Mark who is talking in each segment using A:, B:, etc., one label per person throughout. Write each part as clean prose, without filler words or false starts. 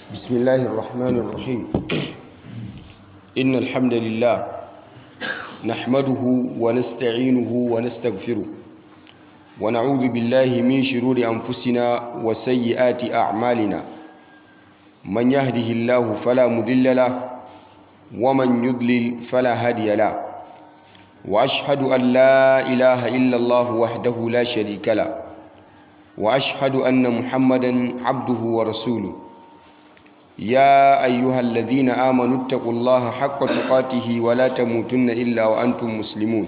A: بسم الله الرحمن الرحيم إن الحمد لله نحمده ونستعينه ونستغفره ونعوذ بالله من شرور أنفسنا وسيئات أعمالنا من يهده الله فلا مضل له ومن يضلل فلا هادي له وأشهد أن لا إله إلا الله وحده لا شريك له وأشهد أن محمدا عبده ورسوله يا أيها الذين آمنوا اتقوا الله حق تقاته ولا تموتن إلا وأنتم مسلمون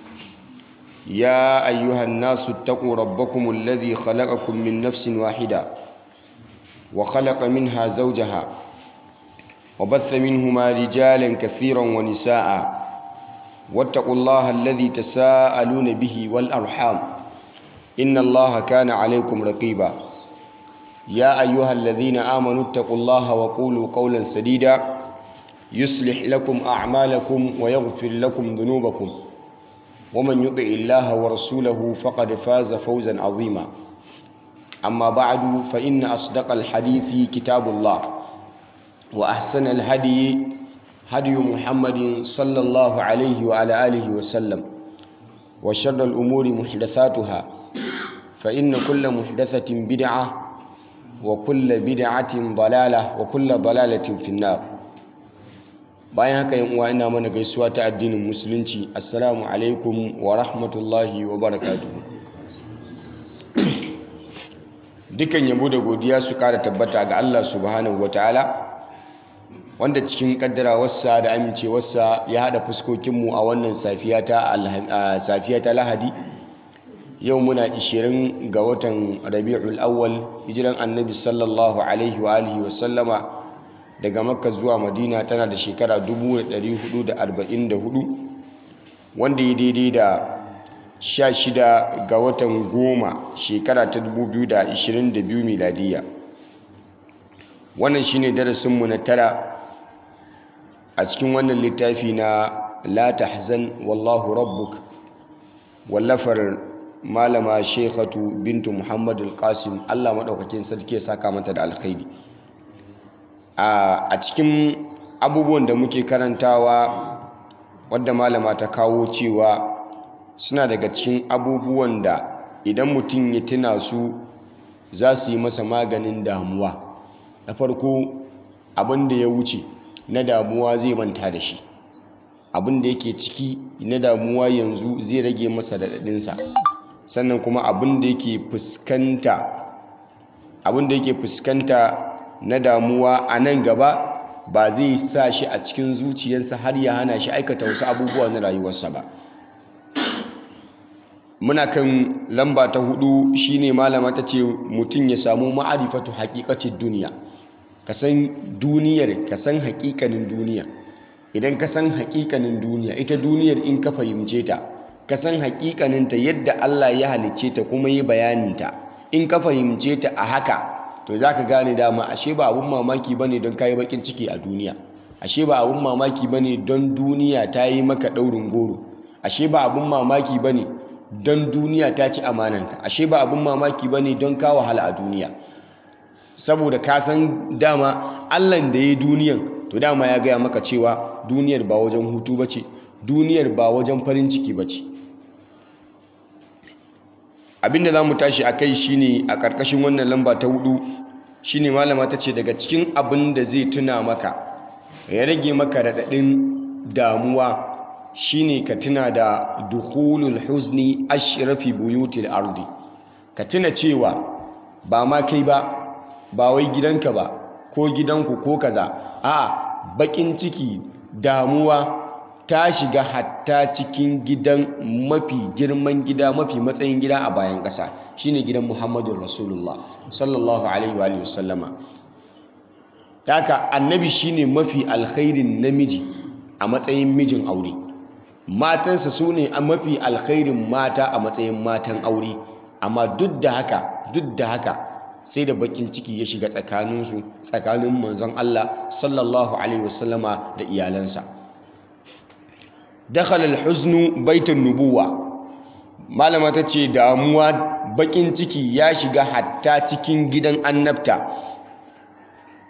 A: يا أيها الناس اتقوا ربكم الذي خلقكم من نفس واحدة وخلق منها زوجها وبث منهما رجالا كثيرا ونساء واتقوا الله الذي تساءلون به والأرحام إن الله كان عليكم رقيبا يا أيها الذين آمنوا اتقوا الله وقولوا قولا سديدا يصلح لكم أعمالكم ويغفر لكم ذنوبكم ومن يطع الله ورسوله فقد فاز فوزا عظيما أما بعد فإن أصدق الحديث كتاب الله وأحسن الهدي هدي محمد صلى الله عليه وعلى آله وسلم وشر الأمور محدثاتها فإن كل محدثة بدعة وكل بدعة ضلالة وكل ضلالة في النار. bayan haka yan uwa ina mana gaisuwa ta addinin musulunci, assalamu alaikum wa rahmatullahi wa barakatuh. Dukan yabo da godiya su kara tabbata ga Allah subhanahu wa ta'ala, wanda cikin kaddarawarsa da amincewarsa ya hada fuskokinmu a wannan safiya ta Lahadi. Yau muna 20 ga watan Rabi'ul Awwal, hijiran Annabi sallallahu alaihi wa alihi wa sallama daga Makka zuwa Madina tana da shekara 1444, wanda ya daidai da 16 ga watan Goma shekara ta 2022 miladiya. Wannan shine darasinmu na tara a cikin wannan littafi na La Tahzan Wallahu Rabbuk, wallafar malama Sheikhatu bintu Muhammad al-Qasim, Allah maɗaukakin sarki ya saka mata da alkhairi. A cikin abubuwan da muke karantawa wadda malama ta kawo cewa suna daga cikin abubuwan da idan mutum ya tuna su za su yi masa maganin damuwa. Na farko, abin da ya wuce na damuwa zai manta da shi, abin da yake ciki na damuwa yanzu zai rage masa daɗaɗinsa. Sannan kuma abin da yake fuskanta na damuwa a nan gaba ba zai sa shi a cikin zuciyarsa har ya hana shi aikata wasu abubuwa na rayuwarsa ba. Muna kan lamba ta 4, shine malama ta ce mutum ya samu ma'arifatu haqiqatid duniya, ka san duniyar, ka san haƙiƙanin duniya. Idan ka san haƙiƙanin duniya, ita duniyar in ka fahimce ta, ka san haƙiƙaninta yadda Allah ya halicce ta kuma yi bayaninta, in ka fahimce ta a haka, to za ka gane dama ashe ba abun mamaki ba ne don ka yi baƙin ciki a duniya, ashe ba abun mamaki ba ne don duniya ta yi maka ɗaurin goro, ashe ba abun mamaki ba ne don duniya ta ci amananka, ashe ba abun mamaki ba ne don ka wahala a duniya. Saboda ka san dama Allahn da ya yi duniyan, to dama ya gaya maka cewa duniyar ba wajen hutu ba ce, duniyar ba wajen farin ciki ba ce. Abinda za mu tashi a kai shine a ƙarƙashin wannan lamba ta 4, shine malama ta ce daga cikin abin da zai tuna maka ya rage maka raɗaɗin damuwa shine ka tuna da dukhulul huzni ashrafi buyutil ardi. Ka tuna cewa ba ma kai ba wai gidanka ba ko gidanku ko kaza, a'a, baƙin ciki, damuwa ta shiga hatta cikin gidan mafi girman gida, mafi matsayin gida a bayan ƙasa, shine gidan Muhammadun Rasulullah sallallahu alaihi wa sallama. Haka annabi shine mafi alkhairin namiji a matsayin mijin aure, matansa su ne mafi alkhairin mata a matsayin matan aure, amma duk da haka sai da bakin ciki ya shiga tsakanin manzon Allah sallallahu alaihi wa sallama da iyalansa. Dakhala al-huznu baitan nubuwa, malama ta ce damuwa, bakin ciki ya shiga hatta cikin gidan annabta.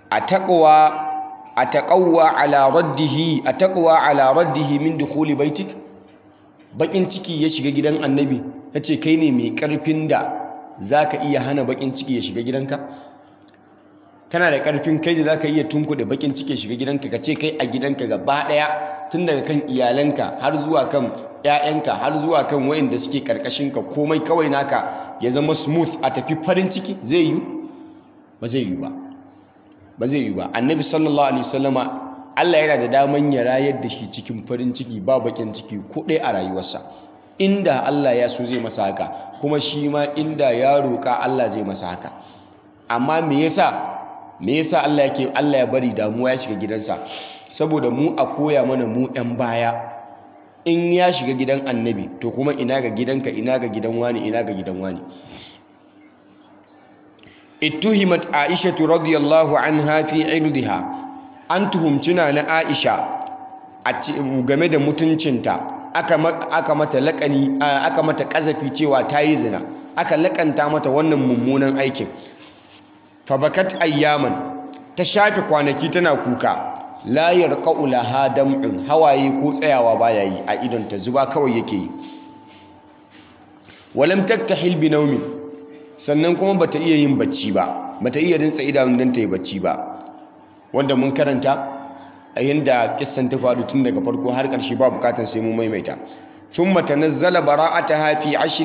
A: ataqawwa ala raddihi min dukhuli baitik. Bakin ciki ya shiga gidan annabi yace kai ne mai karfin da zaka iya hana bakin ciki ya shiga gidanka? Kana da karfin kai da zaka iya tunkuɗe bakin ciki ya shiga gidanka, kace kai a gidanka gaba daya tun daga kan iyalanka har zuwa kan ƴaƴanka har zuwa kan wayanda suke karkashinka komai kawai naka ya zama smooth a tafi farin ciki? Zai yi? Ba zai yi ba. Ba zai yi ba. Annabi sallallahu alaihi wasallama Allah yana da daman ya rayar da shi cikin farin ciki ba bakin ciki ko ɗaya a rayuwarsa. Inda Allah ya so zai masa haka, kuma shi ma inda ya roƙa Allah zai masa haka. Amma me yasa Allah ya bari damuwa ya shiga gidansa? Saboda mu a koya mana mu ɗan baya, in ya shiga gidan annabi to kuma ina ga gidanka, ina ga gidan wani, ina ga gidan wani. Ittuhimat Aisha radiyallahu anha fi irdiha, an tuhumci na Aisha game da mutuncinta, aka mata laƙani, aka mata ƙazafi cewa ta yi zina, aka laƙanta mata wannan mummunan aikin. Fabakat ayyaman, ta shafe kwanaki tana kuka, la yarqa'u laha dam'un, hawaye ko tsayawa baya yi a idon ta, zuba kawai yake yi. Walam taktahil bi nawmin, sannan kuma bata iya yin bacci ba, bata iya rintsa idanun dan ta yi bacci ba, wanda mun karanta a yanda kissan ta faru tun daga farko har ƙarshe, ba bukatan sai mu maimaita. thumma tanazzala bara'ataha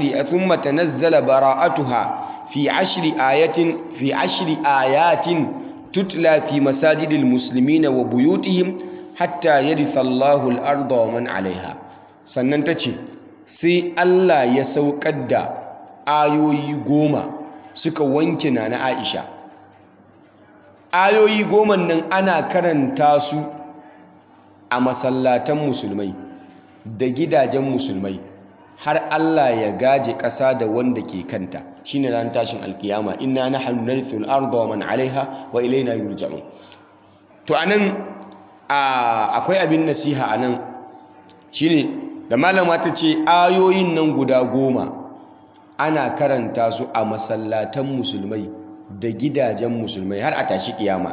A: fi ashri ayatin tutla fi masajidil muslimina wa buyutihim hatta yaritha Allahu al-ardha wa man 'alayha. Sannan tace sai Allah ya saukar da ayoyi 10 suka wanke na Aisha. Ayoyi 10 nan ana karanta su a masallatan musulmai da gidajen musulmai har Allah ya gaje ƙasa da wanda ke kanta, shine ran tashin alkiyama, inna nahnu narithul arda wa man 'alayha wa ilayna yurja'un. To anan akwai abin nasiha anan, shine da malama ta ce ayoyin nan guda 10 ana karanta su a masallatan musulmai da gidajen musulmai har a tashi kiyama.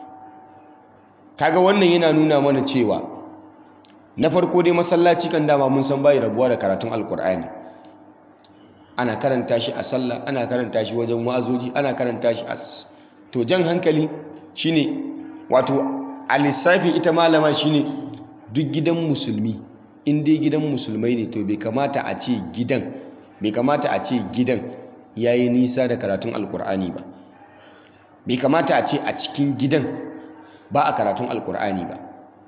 A: Kaga wannan yana nuna mana cewa na farko dai masallaci kan dama mun san bai rabuwa da karatun alkur'ani. Ana karanta shi a sallah, ana karanta shi wajen wa'azoji, ana karanta shi to jan hankali shine, wato a lissafi ita malama shine duk gidan musulmi, in dai gidan musulmai ne to bai kamata a ce gidan yayi nisa da karatun alkur'ani ba. Bai kamata a ce a cikin gidan ba a karatun alkur'ani ba.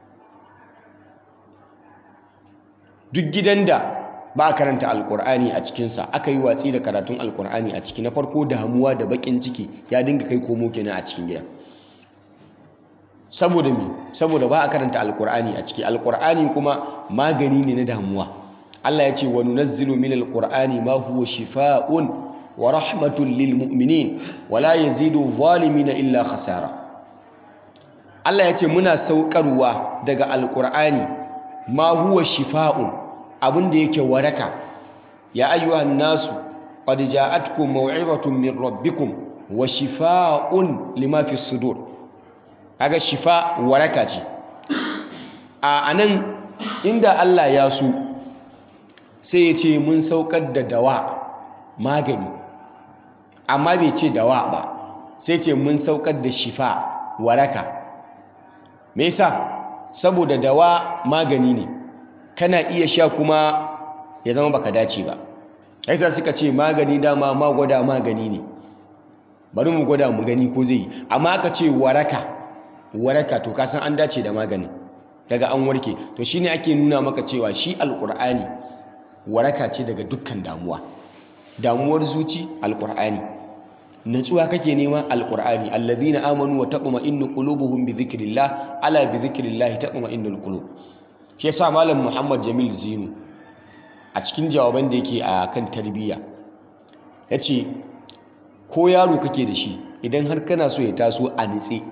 A: Duk gidan da ba a karanta alkur'ani a cikinsa, aka yi watsi da karatun alkur'ani a ciki, na farko damuwa da bakin ciki ya dinga kai komo kenan a cikin gidan. Saboda me? Saboda ba a karanta alkur'ani a ciki. Alkur'ani kuma magani ne na damuwa. Allah ya ce wa nunazzilu minal qur'ani ma huwa shifaa'un wa rahmatun lil mu'minin wa la yazidu zalimina illa khasara. Allah ya ce muna saukarwa daga alkur'ani ma huwa shifaa'un, abin da yake waraka. Ya ayyuhan nasu qad ja'atkum maw'izatun min rabbikum wa shifaa'un lima fi sudur. Kaga shifa waraka ce. A anan inda Allah ya so sai ya ce mun saukar da dawa, magani, amma bai ce dawa ba, sai ce mun saukar da shifa, waraka. Me yasa? Saboda dawa magani ne, kana iya sha kuma ya zama baka dace ba. Aisa suka ce magani dama ma gwada magani ne, bari mu gwada mu gani ko zai yi. Amma aka ce waraka to kasan an dace da magani, daga an warke. To shine ake nuna maka cewa shi alkur'ani waraka ce daga dukkan damuwa. Damuwar zuci alkur'ani, natsuwa kake nema alkur'ani. Alladhina amanu wa taqma'innu qulubuhum bi dhikrillah, ala bi dhikrillah taqma'innul qulub. Shi yasa malam Muhammad Jamil Zinu a cikin jawaban da yake a kan tarbiyya yace ko yaro kake da shi, idan har kana so ya taso a nitse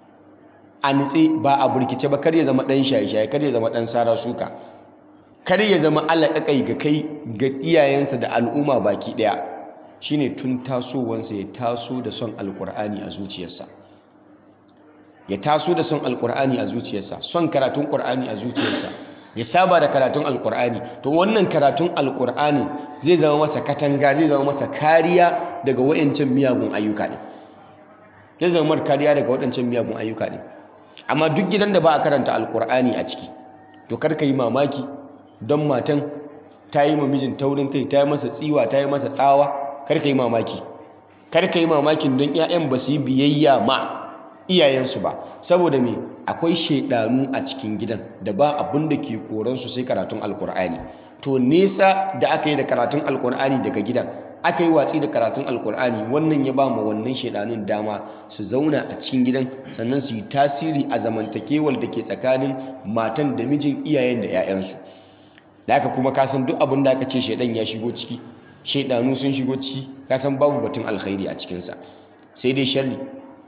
A: ba a burkice ba, kar ya zama dan shaye-shaye, kar ya zama dan sara suka, kar ya zama alaƙaƙai ga kai ga iyayensa da al'umma baki ɗaya, shine tun tasowansa ya taso da son alkur'ani a zuciyarsa. ya taso da son alkur'ani a zuciyarsa, son karatun qur'ani a zuciyarsa, ya saba da karatun alkur'ani, to wannan karatun alkur'ani zai zama masa katanga, zai zama masa kariya daga wayancan miyagun ayyuka ne, zai zama masa kariya daga waɗancan miyagun ayyuka ne. Amma duk gidan da ba a karanta alkur'ani a ciki, to kar ka yi mamaki don matan ta yi mamijin taurin kai, ta yi masa tsiwa, ta yi masa tsawa, kar ka yi mamaki. Kar ka yi mamakin don 'ya'yan ba su yi biyayya ma iyayensu ba, saboda me akwai shaidanu a cikin gidan da ba abin da ke koransu sai karatun alkur'ani. To nesa da aka yi da karatun alkur'ani daga gidan, aka yi watsi da karatun alkur'ani, wannan ya ba ma wannan shaidanun dama su zauna a cikin gidan, sannan su yi tasiri a zamantakewar da ke tsakanin matan da mijin, iyayen da 'ya'yansu. Da haka kuma ka san duk abin da aka ce shaidan ya shigo ciki, shaidanu sun shigo ciki, ka san babu batun alkhairi a cikinsa, sai dai sharri.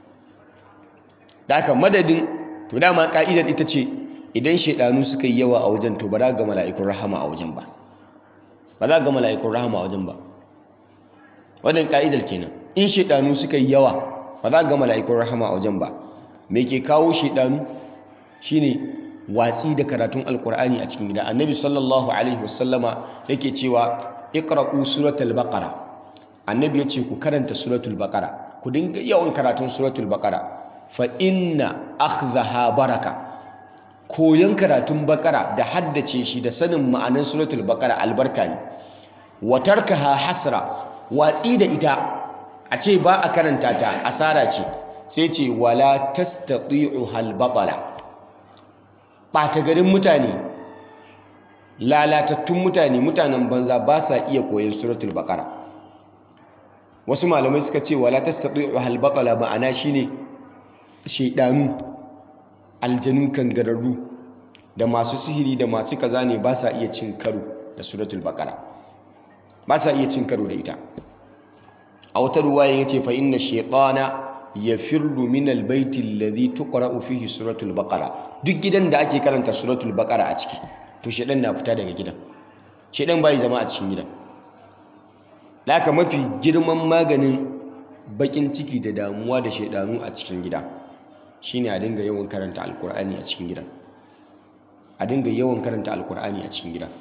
A: Da haka madadin, to dama ka'idar ita ce idan shaidanu suka yi yawa a wajen, to ba za ga mala'ikun rahama a wajen ba, ba za ga mala'ikun rahama a wajen ba. Wannan ka'idar kenan, in shaidanu suka yi yawa ba za ga mala'ikun rahama a wajen ba. Me ke kawo shaidanu shine watsi da karatun alkur'ani a cikin gida. Annabi sallallahu alaihi wasallama yake cewa iqra'u suratul baqara. Annabi ya ce ku karanta suratul baqara, ku dinga yawan karatun suratul baqara, fa inna akhdaha baraka. Koyon karatun baqara da haddace shi da sanin ma'anar suratul baqara albarka ne. Wa tarkaha hasra, watsi da ita a ce ba a karanta ta asara ce. Sai ce wala tastati'u hal batala. Ɓata garin mutane, lalatattun mutane, mutanen banza ba sa iya koyon suratul baqara. Wasu malamai suka ce wala tastati'u hal batala ma'ana shine shaidanu, aljanu kangararru da masu sihiri da masu kaza ne ba sa iya cin karo da suratul baqara, ba sa iya cin karo da ita. A wata ruwaya yace fa inna shaytana yafirru min albayti alladhi tuqra'u fihi suratul baqara. Duk gidan da ake karanta suratul baqara a ciki, to shaydan na fita daga gidan, shaydan bai zama a cikin gidan. Da haka mafi girman maganin bakin ciki da damuwa da shaydanu a cikin gida shine a dinga yawan karanta alkur'ani a cikin gidan, a dinga yawan karanta alkur'ani a cikin gidan.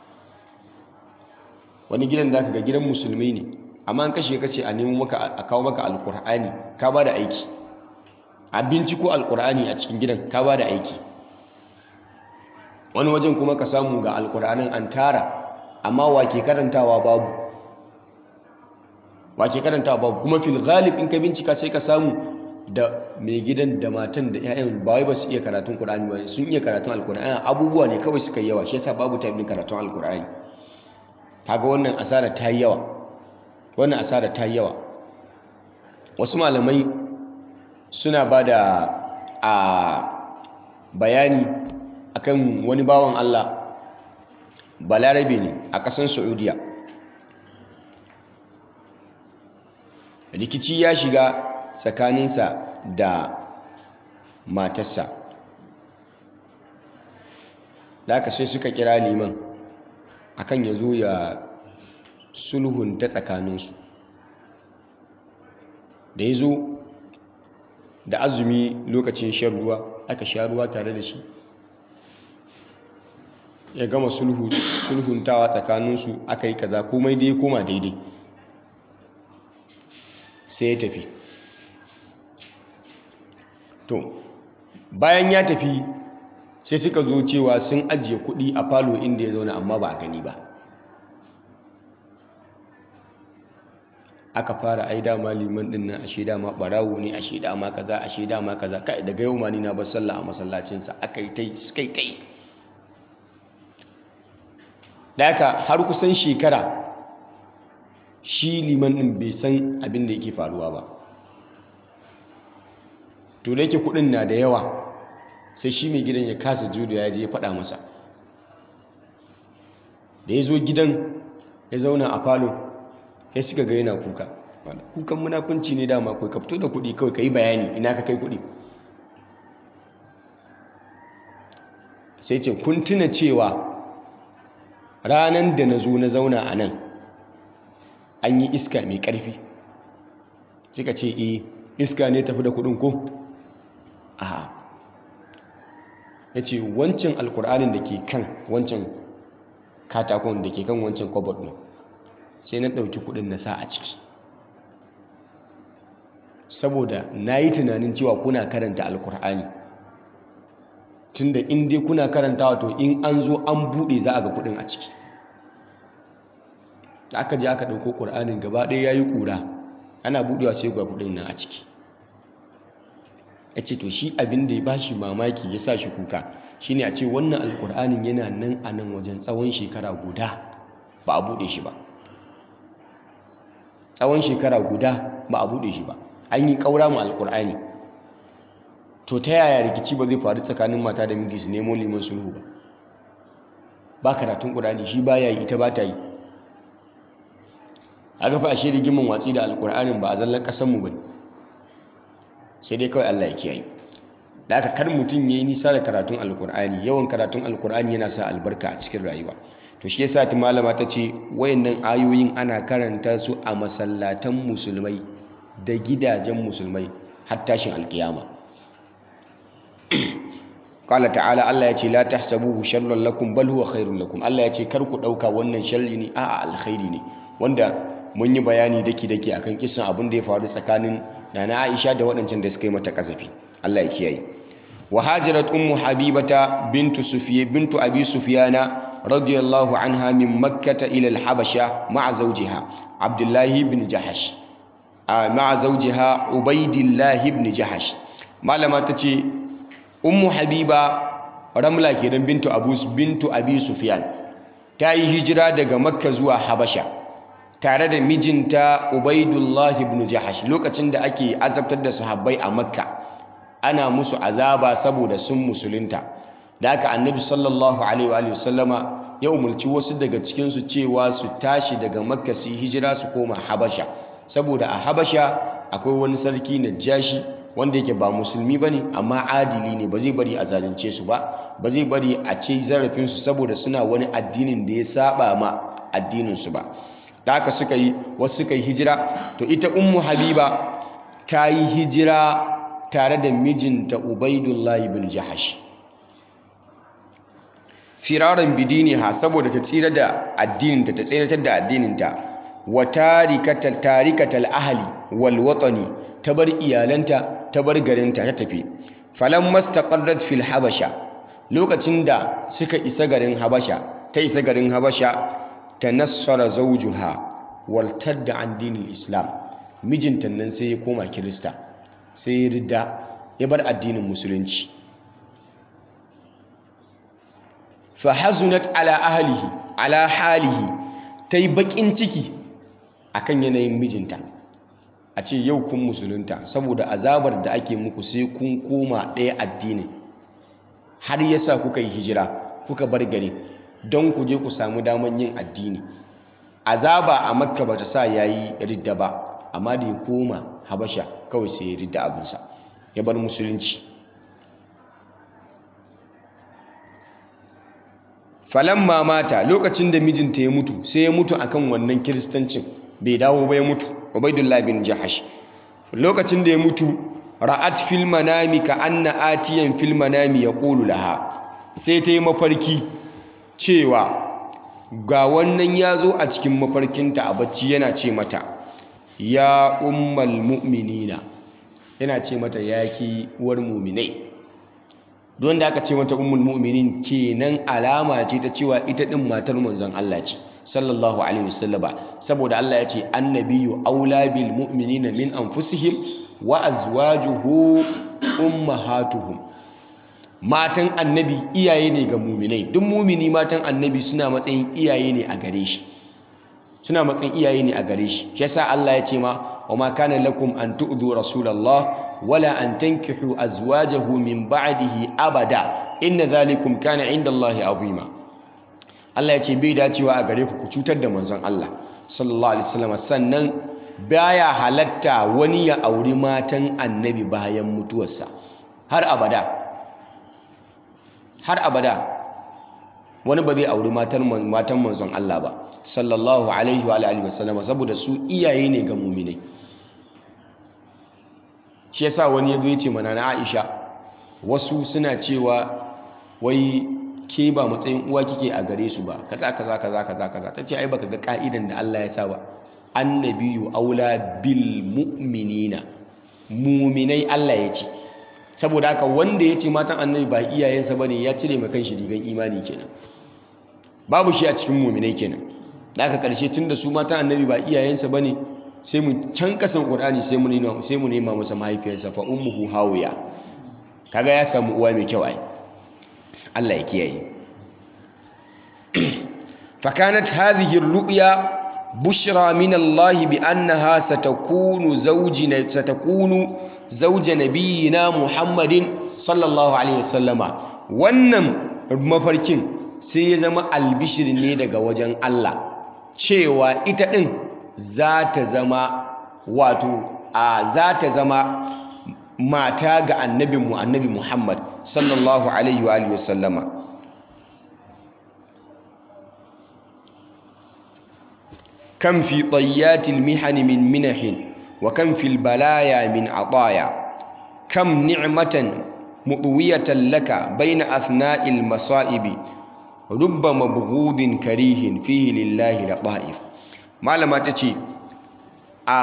A: Wani gidan da aka ga gidan musulmai ne, amma an kashe kace a nemo maka, a kawo maka alkur'ani, ka ba da aiki. A binciko alkur'ani a cikin gidan, ka ba da aiki. Wani wajen kuma ka samu ga alkur'anin an tara, amma wake karantawa babu, wake karantawa babu. Kuma fil ghalib in ka bincika sai ka samu da mai gidan da matan da 'ya'yan ba wai ba su iya karatun Qur'ani ba, sun iya karatun alkur'ani, abubuwa ne kawai suka yi yawa, shi yasa babu time din karatun alkur'ani. Kaga wannan asara ta yi yawa, wannan asara ta yi yawa. Wasu malamai suna ba da bayani akan wani bawan Allah balarabe ne a ƙasar Saudiya. Rikici ya shiga tsakaninsa da matarsa, da aka sai suka kira liman akan ya zo ya sulhunta tsakaninsu. Da ya zo da azumi lokacin shan ruwa, aka sha ruwa tare da shi, ya gama sulhuntawa tsakaninsu, aka yi kaza, komai dai ya koma daidai, sai ya tafi. To bayan ya tafi sai suka zo cewa sun ajiye kuɗi a falo inda ya zauna, amma ba a gani ba. Aka fara ai dama liman din nan, ashe dama barawo ne, ashe dama kaza, ashe dama kaza, kai daga yau ma ni na bar sallah a masallacinsa. Aka yi tai, suka yi tai. Da haka har kusan shekara shi liman din bai san abin da yake faruwa ba. To da yake kudin na da yawa, sai shi mai gidan ya kasa judo, ya je ya faɗa masa. Da ya zo gidan ya zauna a falo, sai suka ga yana kuka. Kukan munafunci ne dama, kawai ka fito da kuɗi kawai ka yi bayani ina ka kai kuɗi. Sai ce kun tuna cewa ranar da na zo na zauna a nan an yi iska mai ƙarfi. Suka ce iska ne tafi da kuɗin ko? a ya ce wancan alkur'anin da ke kan wancan katakon da ke kan wancan cupboard ɗin sai na ɗauki kuɗin na sa a ciki saboda na yi tunanin cewa kuna karanta alkur'ani tunda in dai kuna karantawa to in an zo an buɗe za a ga kuɗin a ciki da aka je aka ɗauko ƙur'anin gaba ɗaya ya yi ƙura ana buɗewa sai ga kuɗin nan a ciki ya ce to shi abin da ya ba shi mamaki ya sa shi kuka shine a ce wannan alƙur'anin yana nan a nan wajen tsawon shekara guda ba a buɗe shi ba tsawon shekara guda ba a buɗe shi ba an yi ƙaura mu alƙur'ani to ta yaya rikici ba zai faru tsakanin mata da miji su nemo liman sulhu ba karatun ƙur'ani shi ba ya yi ita ba ta yi a gafa ashe rigimin watsi da alƙur'anin ba a zallar ƙasanmu ba ne sai dai kawai Allah ya kiyaye da aka kar mutum ya yi nisa da karatun alƙur'ani yawan karatun alƙur'ani yana sa albarka a cikin rayuwa to shi yasa ta malama ta ce wayannan ayoyin ana karanta su a masallatan musulmai da gidajen musulmai har tashin alkiyama qala ta'ala Allah ya ce la tahsabuhu sharran lakum bal huwa khairun lakum Allah ya ce kar ku dauka wannan sharri ne a'a alkhairi ne wanda mun yi bayani daki akan kisan abin da ya faru tsakanin Nana Aisha da waɗancan da suka yi mata kazafi Allah ya kiyaye wa hajarat ummu habibata bintu abi sufyana radiyallahu anha min makkah ila al-habasha ma'a zawjiha abdullah ibn jahash ma'a zawjiha ubaidillah ibn jahash malama tace ummu habiba ramla kenan bintu abi sufyan ta yi hijira daga makka zuwa habasha tare da mijinta ubaidullah ibn jahash lokacin da ake azabtar da sahabbai a makka ana musu azaba saboda sun musulunta da haka annabi sallallahu alaihi wa sallama ya umarci wasu daga cikinsu cewa su tashi daga makka su hijira su koma habasha saboda a habasha akwai wani sarki najashi wanda yake ba musulmi bane amma adili ne ba zai bari a zalunce su ba ba zai bari a ce zarafinsu saboda suna wani addinin da ya saba ma addininsu ba da haka wasu suka yi hijira to ita ummu habiba ta yi hijira tare da mijinta ubaidullah ibn jahash firaran bidiniha saboda ta tsira da addininta ta tsiratar da addininta wa tarikatal ahli wal watani ta bar iyalanta ta bar garinta ta tafi falan mastaqarrat fil habasha lokacin da suka isa garin habasha tanassara zawjuha wartadda an dinil islam mijinta nan sai ya koma kirista sai ya ridda ya bar addinin musulunci fa hazunat ala halihi tai bakin ciki akan yanayin mijinta a ce yau kun musulunta saboda azabar da ake muku sai kun koma ɗaya addinin har yasa kuka yi hijira kuka bar gari don ku je ku samu daman yin addini azaba a makka ba ta sa yayi ridda ba amma da ya koma habasha kawai sai ya ridda abinsa ya bar musulunci falamma mata lokacin da mijinta ya mutu sai ya mutu akan wannan kiristancin bai dawo ba ya mutu ubaidullah bin jahash lokacin da ya mutu ra'at fil manami ka anna atiyan fil manami yaqulu laha sai ta yi mafarki cewa ga wannan ya zo a cikin mafarkinta a bacci yana ce mata ya ummal mu'minina yana ce mata ya ki uwar mu'minai don da aka ce mata ummul mu'minin kenan alama ce ta cewa ita din matar manzon Allah ce sallallahu alaihi wasallama saboda Allah ya ce annabiyyu aula bil mu'minina min anfusihim wa azwajuhu ummahatuhum matan annabi iyaye ne ga muminai duk mumini matan annabi suna matsayin iyaye ne a gare shi shi yasa Allah ya ce ma wa ma kana lakum an tu'dhu rasulallah wala an tankihu azwajahu min ba'dihi abada inna dhalikum kana 'inda Allahi 'azima Allah ya ce bai dacewa a gare ku cutar da manzon Allah sallallahu alaihi wasallam sannan baya halatta wani ya auri matan annabi bayan mutuwarsa har abada wani ba zai auri matan manzon Allah ba sallallahu alaihi wa alihi wasallam saboda su iyaye ne ga mu'minai shi yasa wani yazo yace mana na Aisha wasu suna cewa wai ke ba matsayin uwa kike a gare su ba kaza kaza kaza kaza kaza tace ai baka ga ka'idan da Allah ya sa ba annabiyu aula bil mu'minina mu'minai Allah ya ce saboda haka wanda ya ce matan annabi ba iyayensa bane ya cire ma kanshi rigan imani kenan babu shi a cikin mu'minai kenan da aka karshe tunda su matan annabi ba iyayensa bane sai mu can kasan Qur'ani sai mu nema masa mahaifiyarsa fa ummuhu hawiya kaga ya samu uwa mai kyau ai Allah ya kiyaye fakanat hadhihi ar-ru'ya bushra min Allah bi annaha satakunu zawja nabiyina Muhammadin sallallahu alaihi wasallama wannan mafarkin sai ya zama albishir ne daga wajen Allah cewa ita din za ta zama mata ga annabinmu annabi Muhammad sallallahu alaihi wa alihi wasallama kam fi tayyatil mihani min minahin wa kam fil balaya min ataya kam ni'matan mudwiyatan laka bayna athna'il masaibi rubba mabghudin karihin fihi lillahi lataif malama tace a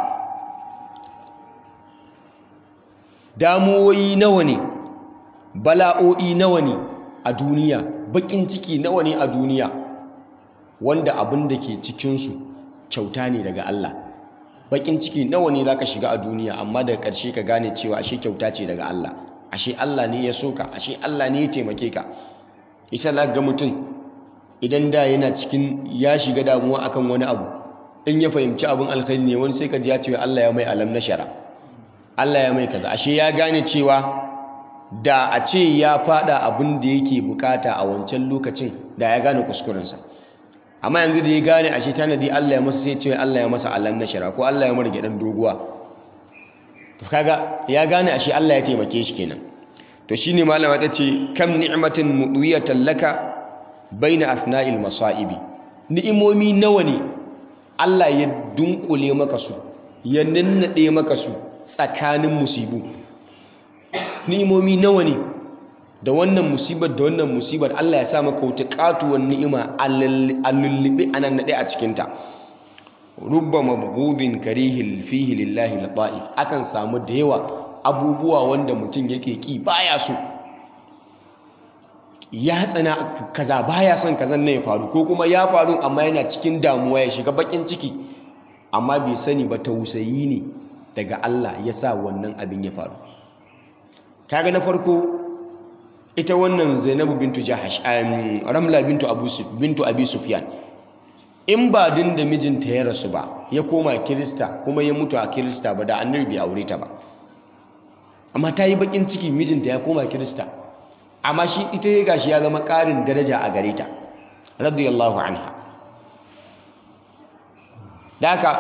A: damuwoyi nawa ne bala'o'i nawa ne a duniya bakin ciki nawa ne a duniya wanda abin da ke cikinsu kyauta ne daga Allah bakin ciki nawa ne zaka shiga a duniya amma daga ƙarshe ka gane cewa ashe kyauta ce daga Allah ashe Allah ne ya soka ashe Allah ne ya taimake ka ita za ga mutum idan da yana cikin ya shiga damuwa akan wani abu in ya fahimci abin alkhairi ne wani sai ka ji ya ce Allah ya mai alam nashara Allah ya mai kaza ashe ya gane cewa da a ce ya fada abin da yake bukata a wancan lokacin da ya gane kuskurensa amma yanzu da ya gane ashe tanadi Allah ya masa sai ce Allah ya masa alam nashara ko Allah ya marge dan doguwa to kaga ya gane ashe Allah ya taimake shi kenan to shine malama ta ce kam ni'matin mudwiyatan laka baina athna'il masaibi ni'imomi nawa ne Allah ya dunkule maka su ya nannade maka su tsakanin musibu ni'imomi nawa ne da wannan musibar Allah ya sa maka wata katuwar ni'ima allullubi anan nade a cikinta rubba mabghudin karihil fihi lillahi lataif akan samu da yawa abubuwa wanda mutum yake ki baya so ya tsana kaza baya son kazan nan ya faru ko kuma ya faru amma yana cikin damuwa ya shiga bakin ciki amma bai sani ba tausayi ne daga Allah ya sa wannan abin ya faru kaga na farko ita wannan Zainabu bintu Jahash Ramla bintu Abi Sufyan in ba din da mijinta ya rasu ba ya koma Kirista kuma ya mutu a Kirista ba da annabi bai aure ta ba amma ta yi bakin ciki mijinta ya koma Kirista amma shi ita ya gashi ya zama ƙarin daraja a gare ta radiyallahu anha da haka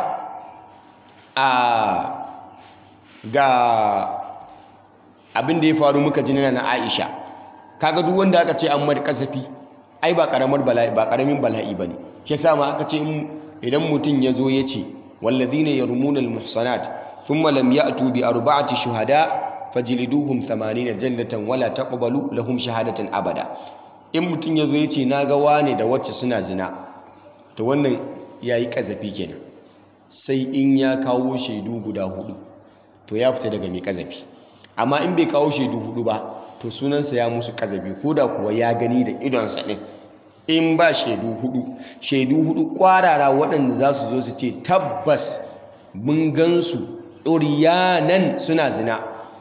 A: ga abin da ya faru muka ji na Aisha kaga duk wanda aka ce an mar kasafi ai ba karamar bala'i ba karamin bala'i bane shi yasa ma aka ce idan mutum ya zo ya ce walladhina yarmuna almuhsanat thumma lam ya'tu bi arba'ati shuhada fajliduhum 80 jannatan wala taqbalu lahum shahadatan abada in mutum ya zo ya ce naga wane da wacce suna zina to wannan yayi kasafi kenan sai in ya kawo shaidu guda hudu to ya fita daga mai kazafi amma in bai kawo shaidu hudu ba to sunansa ya musu kazafi ko da kuwa ya gani da idonsa ɗin in ba shaidu hudu kwarara waɗanda za su zo su ce tabbas mun gansu ɗoriyanan suna zina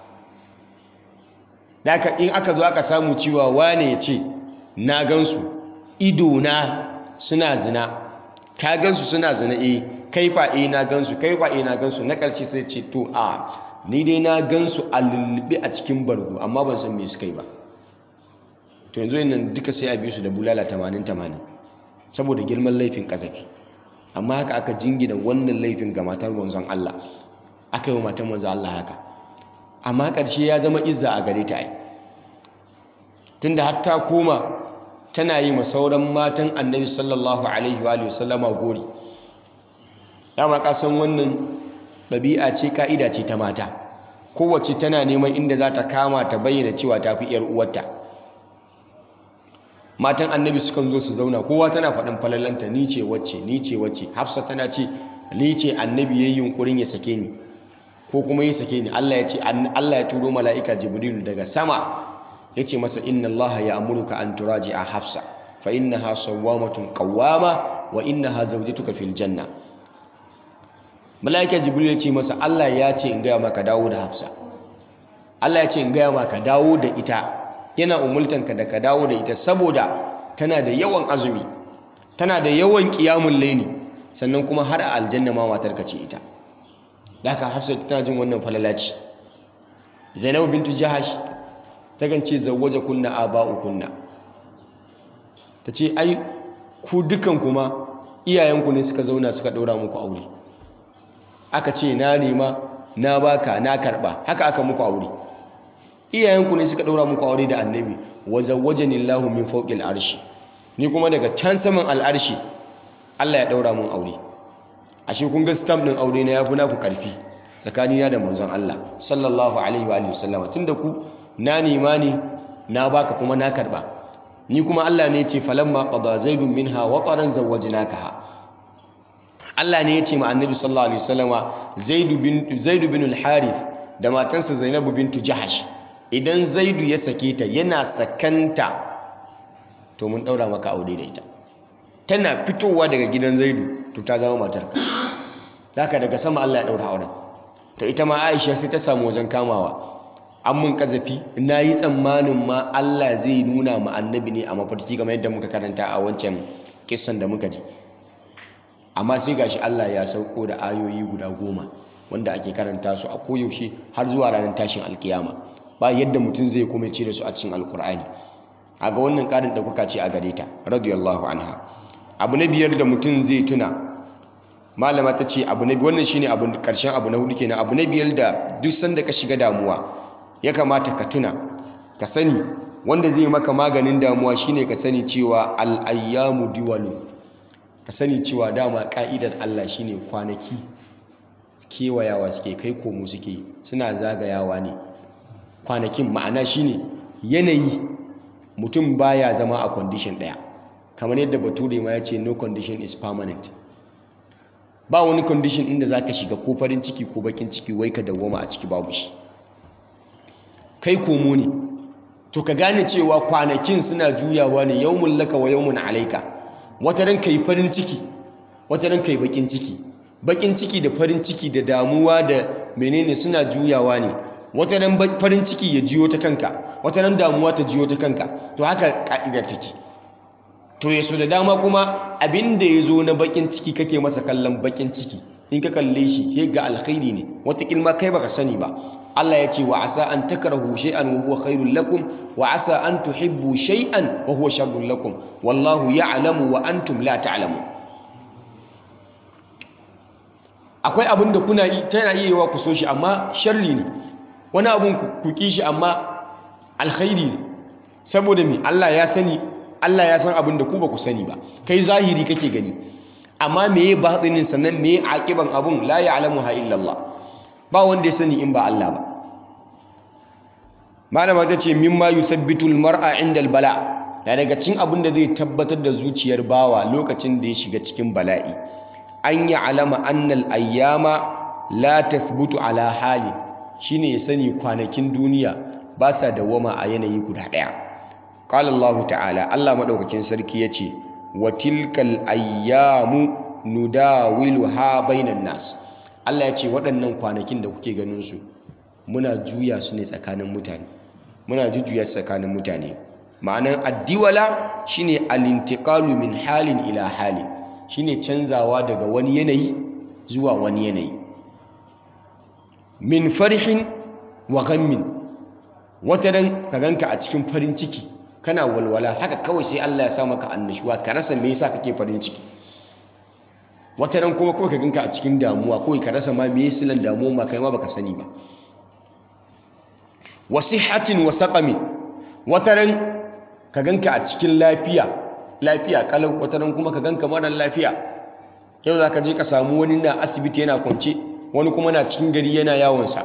A: daga in aka zo aka samu cewa wane ya ce na gansu idona suna zina ka gansu suna zina kai fa na gansu kai fa na gansu na ƙarshe sai ce to ni dai na gansu a lullube a cikin bargo amma ban san me suka yi ba to yanzu nan duka sai a biyu su da bulala 80 saboda girman laifin kazafi amma haka aka jingina wannan laifin ga matar manzon Allah aka yi wa matar manzon Allah haka amma ƙarshe ya zama izza a gare ta ai tunda har ta koma tana yi ma sauran matan Annabi sallallahu alaihi wa sallama gori dama ka san wannan ɗabi'a ce ka'ida ce ta mata kowace tana neman inda za ta kama ta bayyana cewa ta fi 'yar uwarta. Matan annabi sukan zo su zauna, kowa tana faɗin falalanta, ni ce wacce, ni ce wacce. Hafsa tana ce, ni ce annabi ya yi yunkurin ya sake ni, ko kuma ya sake ni. Allah ya turo mala'ika Jibrilu daga sama ya ce masa, inna Allah ya amuruka an turaji a Hafsa, fa innaha sawwamatun qawwama wa innaha zawjatuka fil janna. Mala'ika Jibril ya ce masa, Allah ya ce in gaya maka dawo da Hafsa, Allah ya ce in gaya maka dawo da ita, yana umultanka da ka dawo da ita saboda tana da yawan azumi, tana da yawan qiyamul layli, sannan kuma har a aljanna ma matarka ce ita. Da haka Hafsa tana jin wannan falalaci. Zainab bintu Jahash takan ce zawwaja kunna aba'ukunna, ta ce ai ku dukan kuma iyayenku ne suka zauna suka ɗaura muku aure, aka ce na nema na baka na karɓa, haka aka muku aure. Iyayenku ne suka ɗaura muku aure da annabi. Wa zawwajani Allahu min fawqil arshi, ni kuma daga can saman al'arshi Allah ya ɗaura mun aure. Ashe kun ga stamp ɗin aure na yafi naku ƙarfi tsakanina da manzon Allah sallallahu alaihi wa alihi wasallama. Tunda ku na nema ne na baka kuma na karɓa, ni kuma Allah ne ya ce falamma qada zaidun minha wataran zawwajnakaha. Allah ne ya ce ma annabi sallallahu alaihi wasallama Zaidu bin al-Harith da matansa Zainabu bintu Jahash, idan Zaidu ya sake ta yana sakanta to mun daura maka aure da ita. Tana fitowa daga gidan Zaidu to ta zama matarka. Haka daga sama Allah ya daura auren. To ita ma Aisha sai ta samu wajen kamawa. An mun kazafi, na yi tsammanin ma Allah zai nuna ma annabi ne a mafarki kamar yadda muka karanta a wancan kissan da muka ji. Amma sai gashi Allah ya sauko da ayoyi guda 10 wanda ake karanta su a koyaushe har zuwa ranar tashin alkiyama. Ba yadda mutum zai kuma ce da su a cikin alkur'ani. A ga wannan karin da kuka ce a gare ta radiyallahu anha. Abu na biyar da mutum zai tuna, malama ta ce abu na biyar, wannan shine abu karshen abu na hudu kenan. Abu na biyar da duk sanda ka shiga damuwa ya kamata ka tuna, ka sani wanda zai maka maganin damuwa shine ka sani cewa al-ayyamu diwalu. Ka sani cewa dama ka'idar Allah shine kwanaki kewayawa suke, kai komo suke, suna zagayawa ne. Kwanakin ma'ana shine yanayi, mutum baya zama a condition daya, kamar yadda bature ma ya ce no condition is permanent. Ba wani condition inda zaka shiga ko farin ciki ko bakin ciki wai ka dawwama a ciki, babu shi. Kai komo ne. To ka gane cewa kwanakin suna juyawa ne, yawmun laka wa yawmun alaika. Wata ran kai farin ciki, wata ran kai bakin ciki. Bakin ciki da farin ciki da damuwa da menene suna juyawa ne. Wata ran farin ciki ya jiyo ta kanka, wata ran damuwa ta jiyo ta kanka. To haka ka'idar take. To yaso da dama kuma abinda ya zo na bakin ciki kake masa kallon bakin ciki, in ka kalle shi sai ga alkhairi ne, wata kilma kai baka sani ba. Allah ya ce wa asa an takrahu shay'an wa huwa khairul lakum wa asa an tuhibbu shay'an wa huwa sharrul lakum wallahu ya'lamu wa antum la ta'lamun. Akwai abin da kuna yi tana iya yiwa ku so shi amma sharri ne, wani abun ku ki shi amma alkhairi ne. Saboda me? Allah ya sani, Allah ya san abin da ku ba ku sani ba. Kai zahiri kake gani, amma meye batinin sannan meye aqiban abun la ya'lamuha illa Allah. Ba wanda ya sani in ba Allah ba. Malama ta ce mimma yuthabbitu almar'a 'inda albala, da daga cikin abin da zai tabbatar da zuciyar bawa lokacin da ya shiga cikin bala'i, an ya'lama anna al-ayyama la tathbutu ala hali, shine ya sani kwanakin duniya ba sa dawama a yanayi guda daya. Qala Allah ta'ala, Allah madaukakin sarki yace wa tilkal ayyamu nudawiluha bainan nas. Allah ya ce waɗannan kwanakin da kuke ganin su muna juya su ne tsakanin mutane, muna jujjuya su tsakanin mutane. Ma'anar addiwala shine al-intiqalu min halin ila hali, shine canzawa daga wani yanayi zuwa wani yanayi. Min farihin wa ghammin, wataran ka ganka a cikin farin ciki kana walwala haka kawai sai Allah ya sa maka annashuwa ka rasa me yasa kake farin ciki. Wata ran kuma kawai ka ganka a cikin damuwa, kawai ka rasa ma me silan damuwa ma kai ma baka sani ba. Wasihatin wa saqami, wata ran ka ganka a cikin lafiya kalau, wata ran kuma ka ganka mara lafiya. Yau za ka je ka samu wani na asibiti yana kwance, wani kuma na cikin gari yana yawon sa.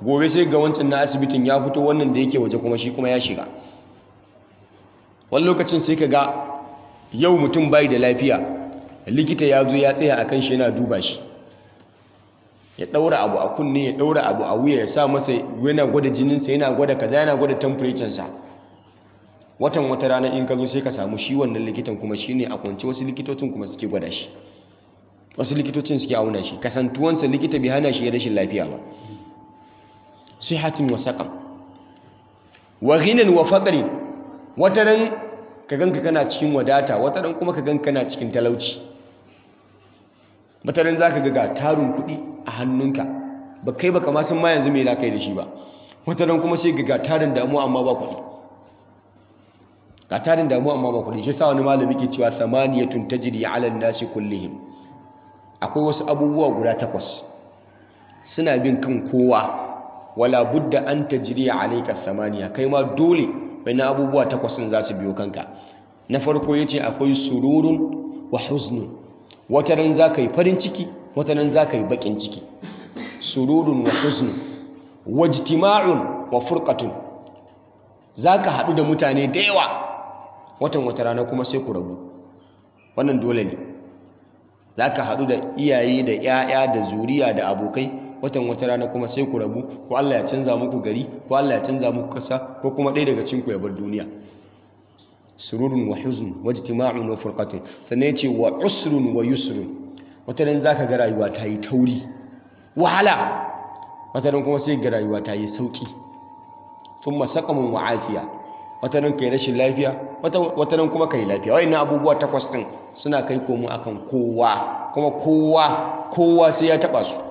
A: gobe sai ga wancan na asibitin ya fito, wannan da yake waje kuma shi kuma ya shiga. Wani lokacin sai ka ga yau mutum bai da lafiya, likita ya zo ya tsaya akan shi yana duba shi, ya ɗaura abu a kunne, ya ɗaura abu a wuya, ya sa masa, yana gwada jininsa, yana gwada kaza, yana gwada temperature-sa. Wata rana in ka zo sai ka samu shi wannan likitan kuma shi ne a kwance, wasu likitocin kuma suke gwada shi, wasu likitocin suke auna shi. Kasantuwansa likita bai hana shi ya rashin lafiya ba. Sihatin wa saqam wa ghinan wa faqrin. Wata ran ka ganka kana cikin wadata, wata ran kuma ka ganka kana cikin talauci. Wata ran zaka ga tarin kuɗi a hannunka, ba kai baka ma san ma yanzu me za ka yi da shi ba. Wata ran kuma sai ga tarin damuwa amma ba kuɗi, ga tarin damuwa amma ba kuɗi. Shi sa wani malami ke cewa samaniyatun tajri ala nasi kullihim. Akwai wasu abubuwa guda 8 suna bin kan kowa, wala budda an tajri alayka samaniya, kai ma dole bayan abubuwa 8 din za su biyo kanka. Na farko yace akwai sururun wa huznun. Wata ran za ka yi farin ciki, wata ran za ka yi bakin ciki. Sururun wa huznun wajtima'un wa furqatun. Za ka haɗu da mutane da yawa, wata rana kuma sai ku rabu. Wannan dole ne. Za ka haɗu da iyaye da 'ya'ya da zuriya da abokai, wata rana kuma sai ku rabu, ko Allah ya canza muku gari, ko Allah ya canza muku ƙasa, ko kuma ɗaya daga cinku ya bar duniya. Sururun wa huzn wajtima'un wa furqatun. Sannan yace wa usrun wa yusrun. Wata ran zaka ga rayuwa ta yi tauri, wahala. Wata ran kuma sai ga rayuwa ta yi sauki. Thumma saqamun wa afiya. Wata ran kai rashin lafiya, wata ran kuma kai lafiya. Wayannan abubuwa 8 din suna kai komo akan kowa, kuma kowa sai ya taba su.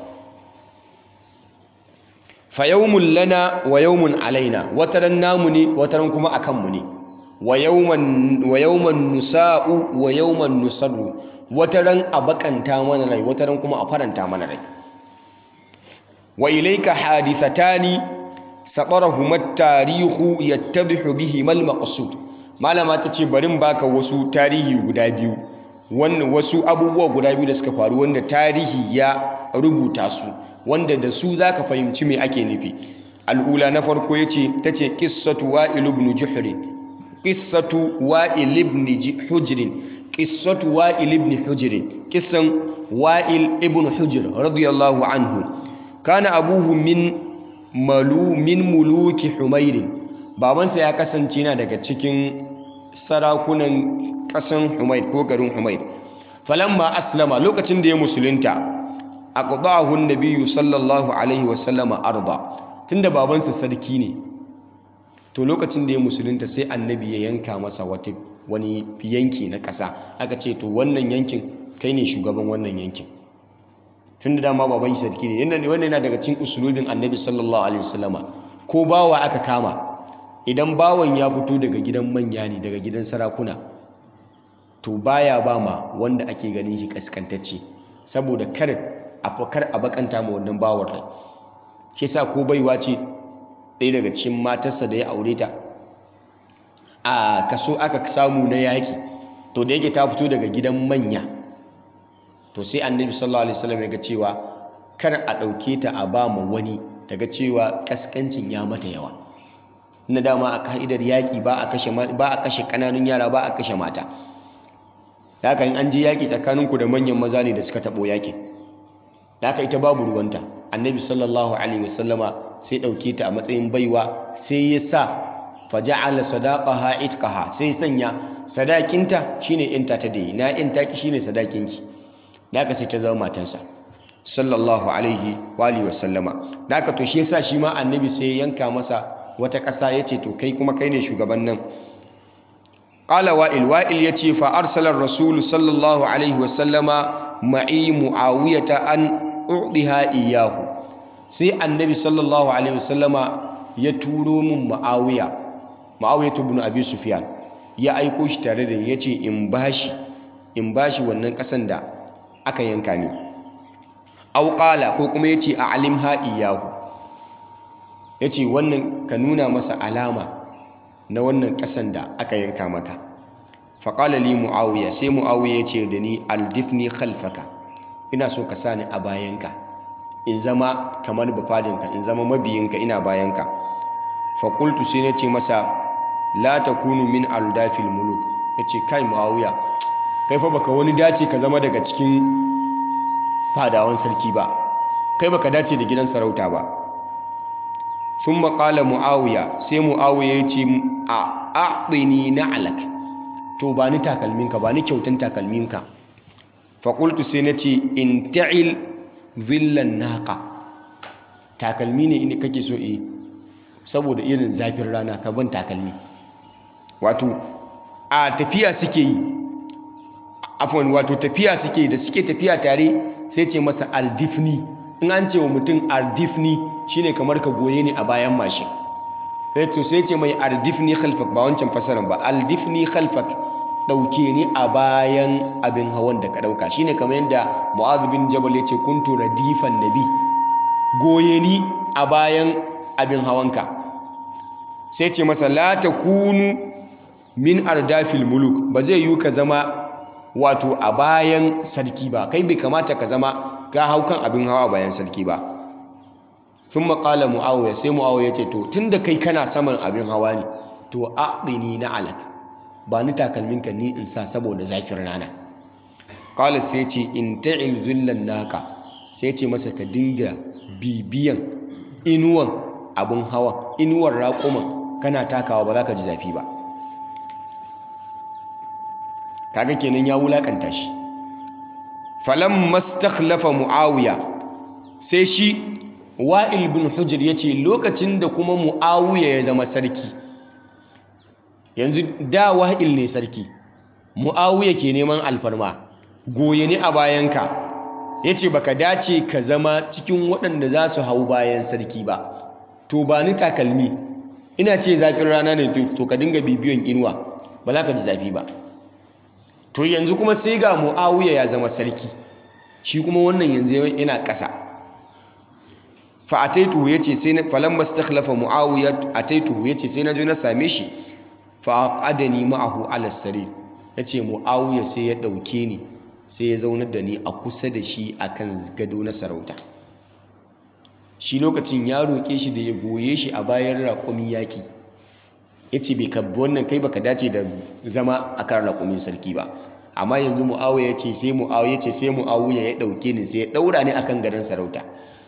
A: Fa yawmun lana wa yawmun alaina. Wata ran namu ne, wata ran kuma akan mu ne. Wa yawman nusa'u wa yawman nusarru. Wata ran a bakanta mana rai, wata ran kuma a faranta mana rai. Wa ilayka hadithatani sabarahuma at-tarihu yattabihu bihima al-maqsud. Malama tace barin baka wasu tarihi guda biyu, wannan wasu abubuwa guda biyu da suka faru wanda tarihi ya rubuta su, wanda da su zaka fahimci me ake nufi. Al'ula na farko tace qissatu Wa'il ibn Juhr. Qissatu Wa'il ibn Hujr. Qissatu Wa'il ibn Hujr. Kissan Wa'il ibn Hujr radiyallahu anhu. Kana abuhu min muluki Humair. Babansa ya kasance yana daga cikin sarakunan ƙasan Humair ko garin Humair. Falamma aslama, lokacin da ya musulunta, aqdahu an-nabiyyu sallallahu alaihi wasallama arda. Tunda babansa sarki ne, to lokacin da ya musulunta sai annabi ya yanka masa wani yanki na ƙasa. Aka ce to wannan yankin kai ne shugaban wannan yankin. Tunda dama baban sarki ne. Wannan yana daga cikin usulubin annabi sallallahu alaihi wasallama. Ko bawa aka kama, idan bawan ya fito daga gidan manya ne, daga gidan sarakuna, to baya ba ma wanda ake ganin shi kaskantacce, saboda kar a bakanta ma wannan bawar rai. Shi yasa ko baiwa ce ɗaya daga cikin matarsa da ya aure ta, a kaso aka samu na yaƙi, to da yake ta fito daga gidan manya, to sai annabi sallallahu alaihi wasallam ya ga cewa kar a ɗauke ta a ba ma wani, daga cewa kaskancin ya mata yawa. Na dama a ka'idar yaƙi ba a kashe ƙananun yara, ba a kashe mata. Da haka in an je yaƙi tsakaninku da manyan maza ne da suka taɓo yaƙin, da haka ita babu ruwanta. Annabi sallallahu alaihi wasallama sai ɗauke ta a matsayin baiwa, sai ya sa faja'ala sadaqaha itqaha, sai sanya sadakinta shine inta ta dai, na inta ki shine sadakinki. Da haka sai ta zama matansa sallallahu alaihi wa alihi wasallama. Da haka to shi yasa shi ma annabi sai ya yanka masa wata ƙasa, yace to kai kuma kai ne shugaban nan. Qala Wa'il yace fa arsala ar-rasul sallallahu alaihi wasallama ma'i Muawiyata an u'diha iyyahu. Sai annabi sallallahu alaihi wasallama ya turo min Muawiya ibn Abi Sufyan, ya aiko shi tare da ni, yace in bashi wannan kasan da aka yanka ni. Aw qala, ko kuma yace a'limha iyyahu, yace wannan ka nuna masa alama na wannan kasan da aka yanka maka. Faqala li Muawiya, sai Muawiya yace da ni aldifni khalfaka, ina so ka sani a bayanka. in zama kamar bafadinka, in zama mabiyinka, ina bayanka. Fa qultu sai nace masa la takunu min aldafil muluk. Yace kai Muawiya, kai fa baka wani dace ka zama daga cikin fadawan sarki ba, kai baka dace da gidan sarauta ba. Thumma qala Muawiya, sai Muawiya yace a'tini na'lak, to ba ni takalminka, ba ni kyautan takalminka. Fa qultu sai nace in ta'il dhillan naqa, takalmi ne in kake so saboda irin zafin rana ka ban takalmi. Wato a tafiya suke yi, afwan, wato tafiya suke da suke tafiya tare sai ce masa aldifni. In an ce wa mutum aldifni shine kamar ka goye ni a bayan mashin. Sai ce mai aldifni khalfak, ba wancan fasaran ba, aldifni khalfak, dauke ni a bayan abin hawan da ka dauka. Shine kamar yadda Mu'adh bin Jabal ya ce kuntu radifan nabi, goye ni a bayan abin hawanka. Sai ce masa la takunu min ardafil muluk, ba zai yi ka zama wato a bayan sarki ba, kai bai kamata ka zama ka hau kan abin hawa bayan sarki ba. Thumma qala Muawiya, sai Muawiya ce to tunda kai kana saman abin hawa ne, to a'dini na'alak, ba ni takalminka ni in sa saboda zafin rana. Qala sai ce in ta'il zillan naka, sai ce masa ka dinga bibiyan inuwan abin hawa, inuwar raƙuman kana takawa, ba za ka ji zafi ba. Kaga kenan ya wulakanta shi. Falamma stakhlafa Muawiya, sai shi Wa'il bin Hujr yace lokacin da kuma Muawiya ya zama sarki, yanzu da Wa'il ne sarki, Muawiya ke neman alfarma, goye ni a bayanka, yace baka dace ka zama cikin waɗanda za su hau bayan sarki ba, to ba ni takalmi, ina ce zafin rana ne, to ka dinga bibiyon inuwa, ba za ka ji zafi ba. To yanzu kuma sai ga Muawiya ya zama sarki, shi kuma wannan yanzu yana ƙasa. Fa ataituhu, yace sai na falamma stakhlafa Muawiya ataituhu, yace sai na je na same shi, fa aqadani ma'ahu ala sarir, yace Muawiya sai ya dauke ni, sai ya zaunar da ni a kusa da shi akan gado na sarauta. Shi lokacin ya roke shi da ya goye shi a bayan raƙumin yaki, yace bai kabbi wannan, kai baka dace da zama akan raƙumin sarki ba. Amma yanzu Muawiya yace sai Muawiya ya dauke ni, sai ya daura ni akan gadon sarauta.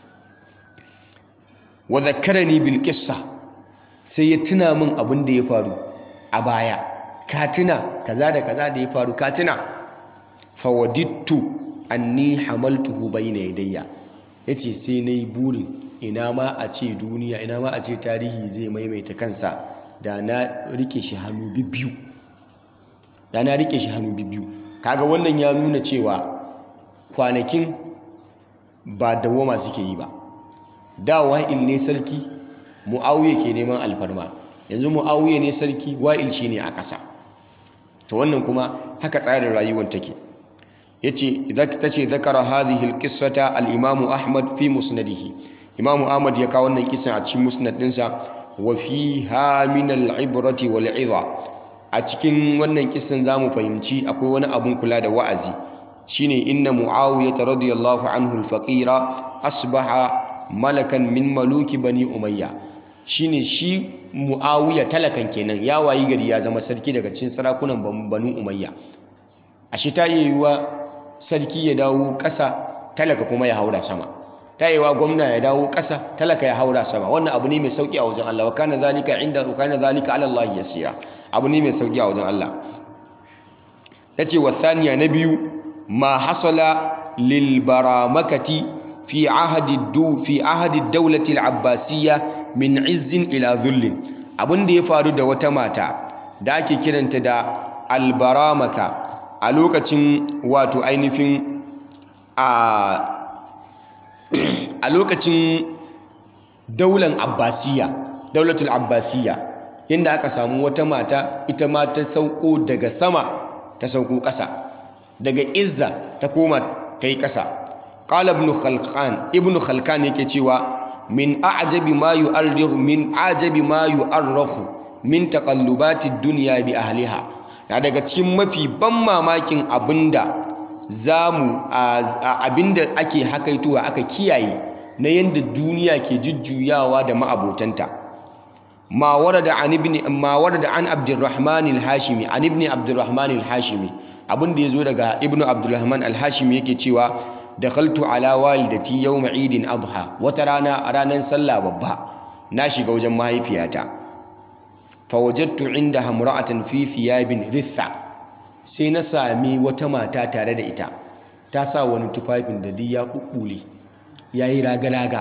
A: Wa zakkarani bil qissa, sai ya tuna min abin da ya faru a baya. Ka tuna kaza da kaza da ya faru, ka tuna? Fa wadittu anni hamaltuhu bayna yadayya, yace sai nayi burin ina ma a ce duniya, ina ma a ce tarihi zai maimaita kansa, da na rike shi hannu bibbiyu, kaga wannan ya nuna cewa kwanakin ba dawoma suke yi ba. Da Wa'il ne sarki, Muawiya ke neman alfarma, yanzu Muawiya ne sarki, Wa'il shine a ƙasa. To wannan kuma haka tsarin rayuwar take. Yace tace zakara hadhihi alqissata al-Imam Ahmad fi musnadihi, Imam Ahmad ya kawo wannan kisan a cikin musnad ɗinsa. Wa fiha min al-ibrati wal 'idha, a cikin wannan kisan zamu fahimci akwai wani abun kula da wa'azi, shine inna Muawiya radiyallahu anhu al-faqira asbaha malakan min maluki bani Umayya, shine shi Muawiya talakan kenan, ya wayi gari ya zama sarki daga cikin sarakunan banu Umayya. Ashe ta yiwuwa sarki ya dawo ƙasa, talaka kuma ya haura sama. Ta yiwuwa gwamna ya dawo ƙasa, talaka ya haura sama. Wannan abu ne mai sauki a wajen Allah, wa kana zalika ala Allah yasira. Abu ne mai sauki a wajen Allah. Yace wa thaniya, na biyu, ma hasala lil baramakati fi ahadi dawlati al-abbasiyya min izzin ila dhullin, abin da ya faru da wata mata da ake kiranta da al-baramaka a lokacin wato ainihin a lokacin daular abbasiyya, daulatul abbasiyya, inda aka samu wata mata ita ma ta sauko daga sama ta sauko ƙasa, daga izza ta koma ta yi ƙasa. Qala ibn Khalkan yake cewa min a'jabi ma yu'arrihu min taqallubati dunya bi ahliha, na daga cikin mafi ban mamakin abinda ake hakaituwa aka kiyaye na yanda duniya ke jujjuyawa da ma'abotanta. ma warada an Abdurrahman al-Hashimi an ibn Abdurrahman al-Hashimi abin da yazo daga ibn Abdurrahman al-Hashimi yake cewa dakhaltu ala walidati yawm Eid Adha, wata rana a ranar sallah babba na shiga wajen mahaifiyata. Fawajadtu indaha imra'atan fi thiyabin ritha, sai na sami wata mata tare da ita ta sa wani tufafin da duk ya kukkule yayi raga-raga.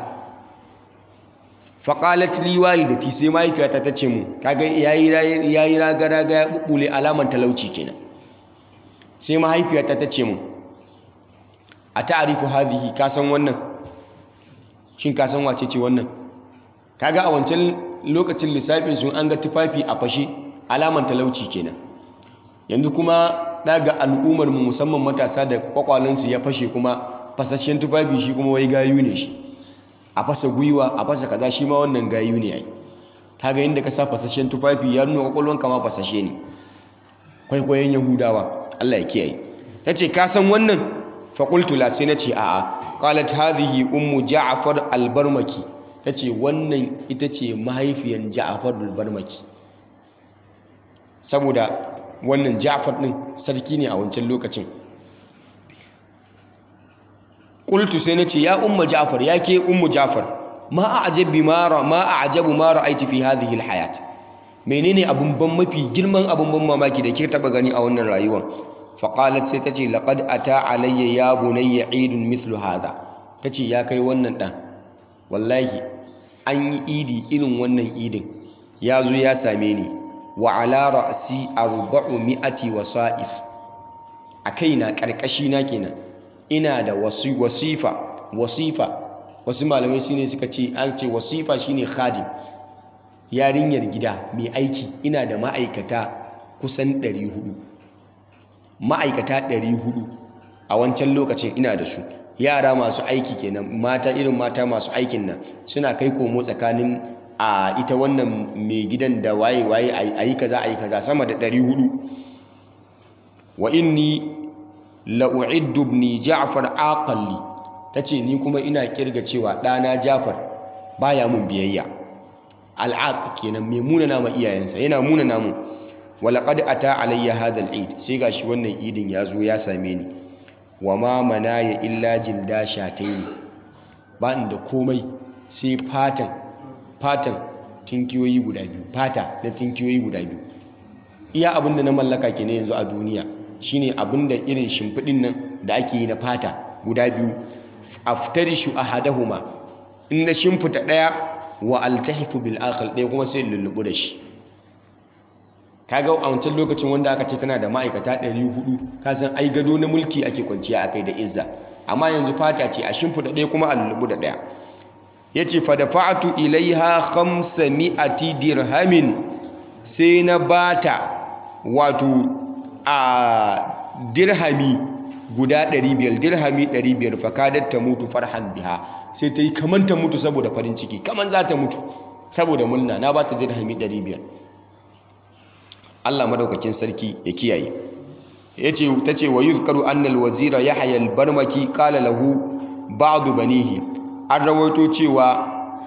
A: Faqalat li walidati, sai mahaifiyata ta ce mu kaga yayi raga-raga ya kukkule alaman talauci kenan. Sai mahaifiyata ta ce mu a ta'arifu hadhihi, ka san wannan? Shin ka san wace ce wannan? Kaga a wancan lokacin lissafin sun an ga tufafi a fashe alaman talauci kenan. Yanzu kuma daga al'ummar mu musamman matasa da kwakwalansu ya fashe kuma fasashen tufafi shi kuma wai gayu ne shi. A fasa gwiwa, a fasa kaza, shi ma wannan gayu ne ai. Kaga inda ka sa fasashen tufafi ya nuna kwakwalwanka ma fasashe ne. Kwaikwayon Yahudawa, Allah ya kiyaye. Tace ka san wannan? Faƙultu la, sai na ce a'a. Qalat hadhihi ummu Ja'far al-Barmaki, tace wannan ita ce mahaifiyan Ja'far al-Barmaki. Saboda wannan Ja'far din sarki ne a wancan lokacin. Qultu, sai na ce ya ummu Ja'far, ya ke ummu Ja'far, ma a'jabu ma ra'aiti fi hadhihi al-hayat. Menene abun ban mafi girman abun ban mamaki da ke taba gani a wannan rayuwar? Faƙalat, sai ta ce laƙad ata alayya ya bunayya idun mithlu hadha, ta ce ya kai wannan ɗan, wallahi an yi idi irin wannan idin ya zo ya same ni, wa ala ra'si 400 wasa'if, a kaina ƙarƙashina kenan ina da wasifa. Wasu malamai shine suka ce an ce wasifa shine khadim, yarinyar gida mai aiki. Ina da ma'aikata kusan 400, ma'aikata 400 a wancan lokacin ina da su. Yara masu aiki kenan, irin mata masu aikin nan suna kai komo tsakanin a ita wannan mai gidan da waye ayi kaza sama da 400. Wa inni la u'iddu ibni Ja'far aqalli, tace ni kuma ina kirga cewa ɗana Ja'far baya mun biyayya. Al'aq kenan, mai munana ma iyayensa, yana munana mu. Walaƙad ata alayya hadal eid, sai gashi wannan idin ya zo ya same ni. Wa ma manaya illa jilda shataini, ba ni da komai sai fatan tinkiyoyi guda biyu, fata na tinkiyoyi guda biyu. Iya abin da na mallaka kenan yanzu a duniya shine abin da irin shimfiɗin nan da ake yi na fata guda biyu. Aftarishu ahadahuma, in na shimfita ɗaya, wa altahifu bil akhar, ɗaya kuma sai lullubu da shi. Kaga a wancan lokacin wanda aka ce tana da ma'aikata 400, ka san ai gado na mulki ake kwanciya akai da izza. Amma yanzu fata ce a shimfida ɗaya kuma a lullubu da ɗaya. Yace fa dafa'tu ilaiha 500 dirhamin, sai na bata wato a dirhami guda 500, dirhami 500. Fakadat ta mutu farhan biha, sai ta yi kaman ta mutu saboda farin ciki, kaman za ta mutu saboda murna. Na bata dirhami 500. Allah madaukakin sarki ya kiyaye. Tace wa yuzkaru anna al-wazira Yahya al-Barmaki qala lahu ba'd banihi, an rawaito cewa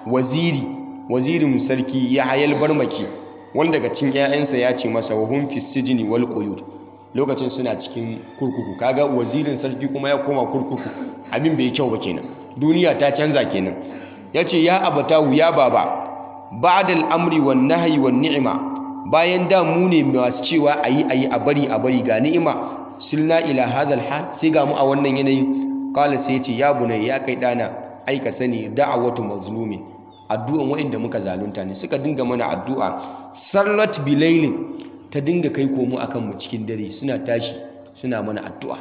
A: wazirin sarki Yahya al-Barmaki wanda daga cikin 'ya'yansa ya ce masa wa hum fi sijni wal quyud, lokacin suna cikin kurkuku. Kaga wazirin sarki kuma ya koma kurkuku, abin bai kyau ba kenan, duniya ta canza kenan. Yace ya abatahu, ya baba, ba'da al-amri wan nahyi wan ni'ma, bayan da mu ne masu cewa ayi a bari ga ni'ima, silna ila hadal hal, sai ga mu a wannan yanayin. Qala, sai ce ya bunai, ya kai dana, ai ka sani da'awatu mazlumin, addu'an wa'inda muka zalunta ne, suka dinga mana addu'a. Sarrat bilailin, ta dinga kai komo akan mu cikin dare, suna tashi suna mana addu'a.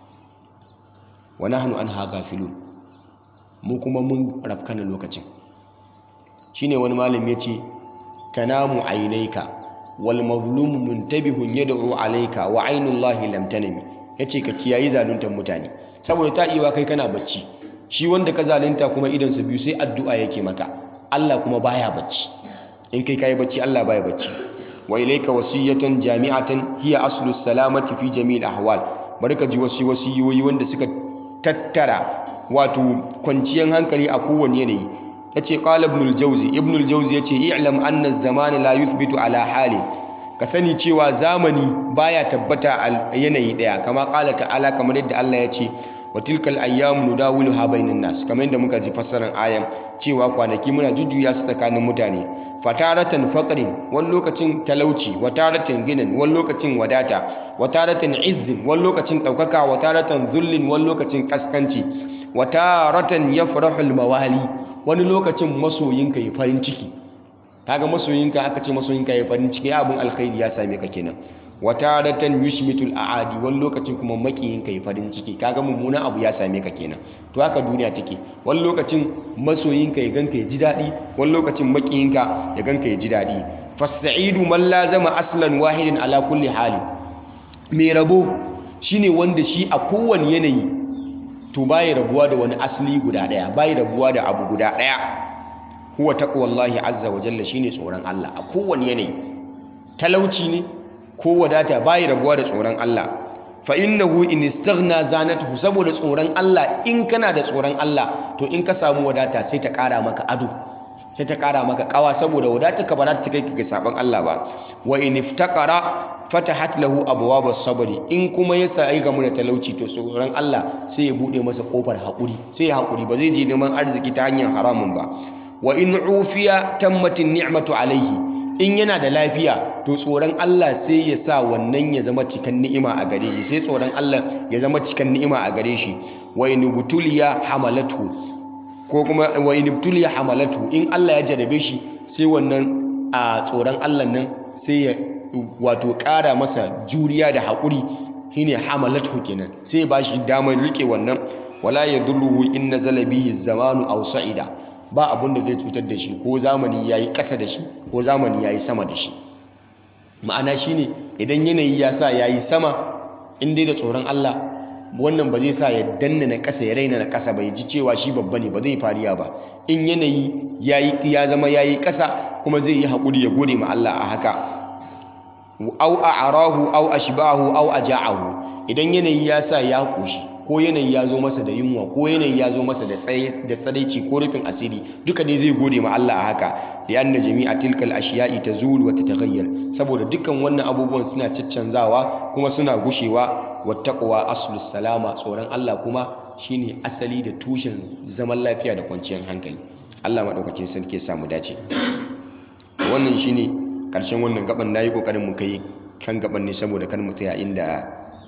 A: Wa nahnu anha ghafilun, mu kuma mun rafkana lokacin. Shine wani malami yace tanamu ainaika wal mazlumu muntabihun yad'u alayka wa aynullahi lam tanami. Yace ka kiyayi zaluntar mutane, saboda ta iwa kai kana bacci, shi wanda ka zalunta kuma idan sa biyu sai addu'a yake maka. Allah kuma baya bacci, in kai kai bacci Allah baya bacci. Wa ilayka wasiyatan jami'atan hiya aslu salamati fi jami'il ahwal, barka ji wasiyoyi wanda suka tattara wato kwanciyar hankali a kowane yanayi. Yace qala ibn al-jawzi yace i'lam anna az-zamana la yuthbitu ala hali, ka sani cewa zamani baya tabbata a yanayi daya, kama qala ta'ala, kamar yadda Allah ya ce wa tilkal ayyamu nudawiluha bainan nas, kamar yadda muka ji fassarar ayan cewa kwanaki muna jujjuya su tsakanin mutane. Fataratan faqrin, wani lokacin talauci, wataratan ginan, wani lokacin wadata, wataratan izzin, wani lokacin daukaka, wataratan dhullin, wani lokacin kaskanci, wataratan yafrahul mawali, wani lokacin masoyinka ya farin ciki. Kaga masoyinka, aka ce masoyinka ya farin ciki, abin alkhairi ya same ka kenan. Wataratan yushmitul aadi, wani lokacin kuma makiyinka ya farin ciki, kaga mummunan abu ya same ka kenan. To haka duniya take, wani lokacin masoyinka ya ganka ya ji daɗi, wani lokacin makiyinka ya ganka ya ji daɗi. Fasaidu man lazama aslan wahidin ala kulli hali, mai rabo shine wanda shi a kowane yanayi to bai rabuwa da wani asali guda ɗaya, bai rabuwa da abu guda ɗaya. Huwa taqwallahi azza wa jalla, shine tsoron Allah a kowane yanayi. Talauci ne ko wadata, bai rabuwa da tsoron Allah. Fa innahu in istaghna zanatuhu, saboda tsoron Allah, in kana da tsoron Allah to in ka samu wadata sai ta ƙara maka ado, sai ta ƙara maka ƙawa, saboda wadatarka ba za ta kai ka ga sabon Allah ba. Wa in iftaqara fatahat lahu abwabas sabri, in kuma ya sai ga da talauci to tsoron Allah sai ya bude masa kofar haƙuri, sai ya haƙuri, ba zai je neman arziki ta hanyar haramun ba. Wa in ufiya tammatin ni'matu alaihi, in yana da lafiya to tsoron Allah sai ya sa wannan ya zama cikan ni'ima a gare shi, sai tsoron Allah ya zama cikan ni'ima a gare shi. Wa in butuliya hamalatu, ko kuma wa in butuliya hamalatu, in Allah ya jarabe shi sai wannan a tsoron Allah nan sai ya wato ƙara masa juriya da haƙuri, shine hamalatu kenan, sai ya bashi damar rike wannan. Wala yadurruhu in nazala bihi zamanu aw sa'ida, ba abun da zai cutar da shi, ko zamani yayi ƙasa da shi ko zamani yayi sama da shi. Ma'ana shine idan yanayi ya sa yayi sama, in dai da tsoron Allah, wannan ba zai sa ya danna na ƙasa, ya raina na ƙasa, bai ji cewa shi babba ne, ba zai fariya ba. In yanayi ya zama yayi ƙasa, kuma zai yi haƙuri ya gode ma Allah a haka. Au a'arahu au ashbahu au aja'ahu, idan yanayi ya sa ya koshi, ko yanayi ya zo masa da yunwa, ko yanayi ya zo masa da tsaraici ko rufin asiri, duka dai zai gode ma Allah a haka. Da anna jami'a tilkal ashiya'i tazul wa tataghayyar, saboda dukkan wannan abubuwan suna caccanzawa kuma suna gushewa. Wattaqwa aslus salama, tsoron Allah kuma shine asali da tushen zaman lafiya da kwanciyar hankali. Allah madaukakin sarki ya samu dace. Wannan shine karshen wannan gaban. Nayi kokarin mu kai kan gaban ne saboda kan mu tsaya inda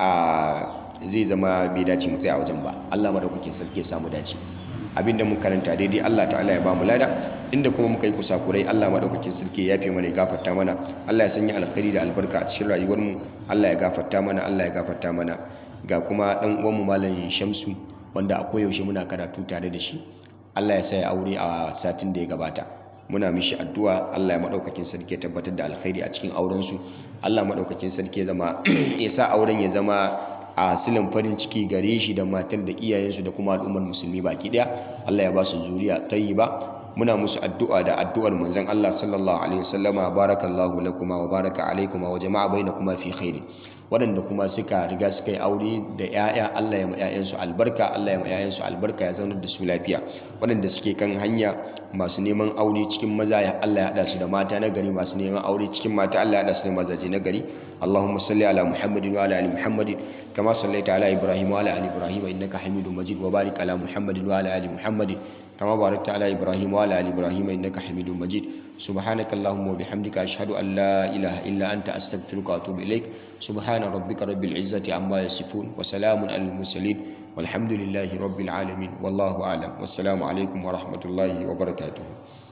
A: zai zama bai dace mu tsaya a wajen ba. Allah madaukakin sarki ya samu dace. Abinda mun karanta daidai Allah ta'ala ya ba mu lada, inda kuma muka yi kusakurai Allah madaukakin sarki ya yafe mana, ya gafarta mana. Allah ya sanya alkhairi da albarka a cikin rayuwar mu. Allah ya gafarta mana, Allah ya gafarta mana. Ga kuma dan uwan mu Malam Shamsu, wanda a koyaushe muna karatu tare da shi. Allah ya sa ya aure a satin da ya gabata. Muna mishi addu'a Allah ya madaukakin sarki ya tabbatar da alkhairi a cikin auren su. Allah madaukakin sarki ya zama ya sa auren ya zama a silin farin ciki gare shi da matar da iyayensu da kuma al'ummar musulmi baki daya. Allah ya ba su zuriya tayyiba. Muna musu addu'a da addu'ar manzon Allah sallallahu alaihi wasallama, barakallahu lakuma wa baraka alaikuma wa jama'a bainakuma fi khairi. Waɗanda kuma suka riga suka yi aure da 'ya'ya, Allah ya ma 'ya'yansu albarka, Allah ya ma 'ya'yansu albarka, ya zaunar da su lafiya. Waɗanda suke kan hanya masu neman aure cikin maza, ya Allah ya haɗa su da mata na gari, masu neman aure cikin mata Allah ya haɗa su da mazaje na gari. Allahumma salli ala Muhammadin wa ala ali Muhammadin kama sallaita ala Ibrahim wa ala ali Ibrahim innaka Hamidum Majid, wa barik ala Muhammadin wa ala ali Muhammadin كما باركت على إبراهيم وعلى آل إبراهيم إنك حميد مجيد. سبحانك اللهم وبحمدك أشهد أن لا إله إلا أنت أستغفرك وأتوب إليك. سبحان ربك رب العزة عما يصفون وسلام على المرسلين والحمد لله رب العالمين والله أعلم والسلام عليكم ورحمة الله وبركاته.